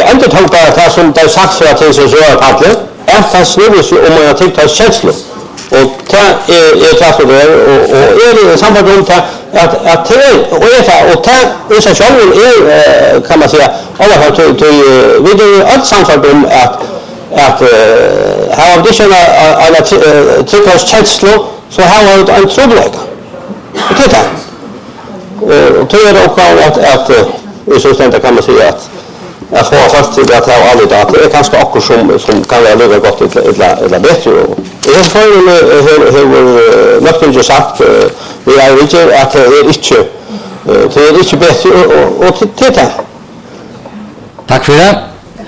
ändå tog bara det som det sagt för att det så är Palle. Att han snurrar sig om man tycker att känsla. Och det är klart det och är samband om att det och det så själv är kan man säga alla har vi det allt samfall om att har det såna alla tycker att känsla så har det en trubbelaka. Och det och det är också att i så stället kan man säga att få fast till att ha alla data det är kanske också som kan vara lika gott eller bättre och jag får hur något ju sagt vi är inte att det är inte bättre och titta. Tack för det.